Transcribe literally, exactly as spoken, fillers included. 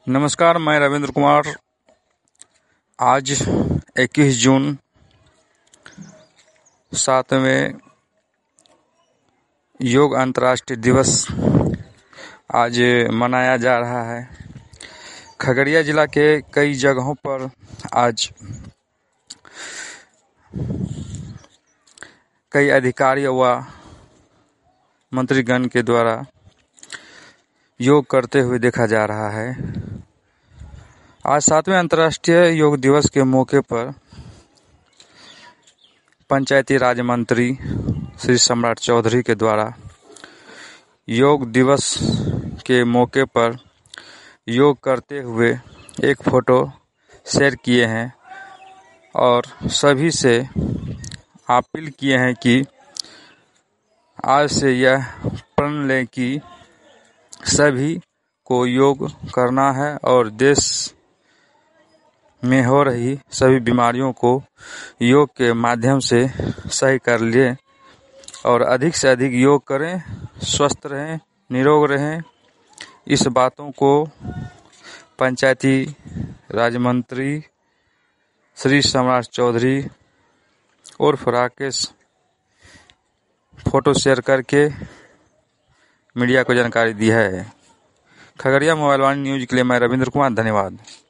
नमस्कार, मैं रविंद्र कुमार। आज इक्कीस जून सातवें योग अंतर्राष्ट्रीय दिवस आज मनाया जा रहा है। खगड़िया जिला के कई जगहों पर आज कई अधिकारी व मंत्रीगण के द्वारा योग करते हुए देखा जा रहा है। आज सातवें अंतर्राष्ट्रीय योग दिवस के मौके पर पंचायती राज मंत्री श्री सम्राट चौधरी के द्वारा योग दिवस के मौके पर योग करते हुए एक फोटो शेयर किए हैं और सभी से अपील किए हैं कि आज से यह प्रण लें कि सभी को योग करना है और देश में हो रही सभी बीमारियों को योग के माध्यम से सही कर लिए और अधिक से अधिक योग करें, स्वस्थ रहें, निरोग रहें। इस बातों को पंचायती राज मंत्री श्री सम्राट चौधरी उर्फ राकेश फोटो शेयर करके मीडिया को जानकारी दी है। खगड़िया मोबाइल वाणी न्यूज के लिए मैं रविंद्र कुमार, धन्यवाद।